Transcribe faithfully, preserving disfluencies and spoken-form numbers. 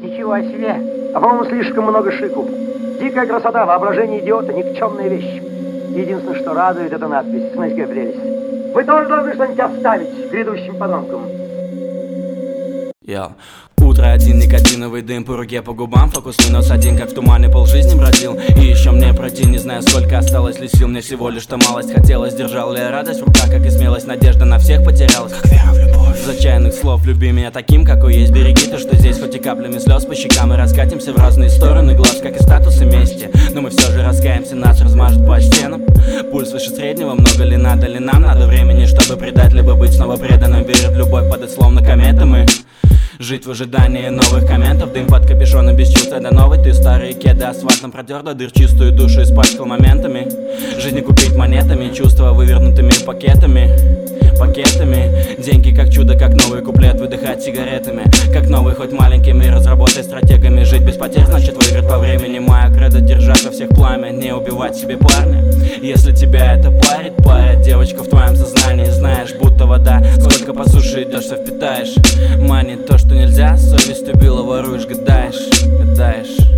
Ничего о себе, а по-моему слишком много шику. Дикая красота, воображение идиота, никчемная вещь. Единственное, что радует, это надпись. Смотрите, какая прелесть. Вы тоже должны что-нибудь оставить грядущим потомкам. Йо. Утро один, никотиновый дым по руке, по губам. Фокус минус один, как в тумане полжизни бродил. И еще мне пройти, не знаю, сколько осталось ли сил. Мне всего лишь-то малость хотелось. Держал ли я радость в руках, как и смелость. Надежда на всех потерялась, как вера в любовь. Из отчаянных слов люби меня таким, какой есть. Береги то, что здесь, хоть и каплями слез по щекам. И раскатимся в разные стороны глаз, как и статусы мести. Но мы все же раскаемся, нас размажет по стенам. Пульс выше среднего, много ли надо ли нам? Надо времени, чтобы предать, либо быть снова преданным. Верят в любовь, падать словно кометами. Жить в ожидании новых комментов. Дым под капюшоном без чувства до новой. Ты старые кеды асфальтом протер до дыр. Чистую душу испачкал моментами. Жизнь не купить монетами. Чувства вывернутыми пакетами. Пакетами. Деньги как чудо, как новый куплет. Выдыхать сигаретами, как новый, хоть маленькими. Разработай стратегами. Жить без потерь, значит выиграть по времени. Моя кредо держать во всех пламя. Не убивать себе парня. Если тебя это парит, парит. Девочка в твоем сознании. Знаешь, будто вода. Сколько по суше идешь, все впитаешь. Манит то, что нельзя, совесть убила, воруешь, гадаешь, гадаешь.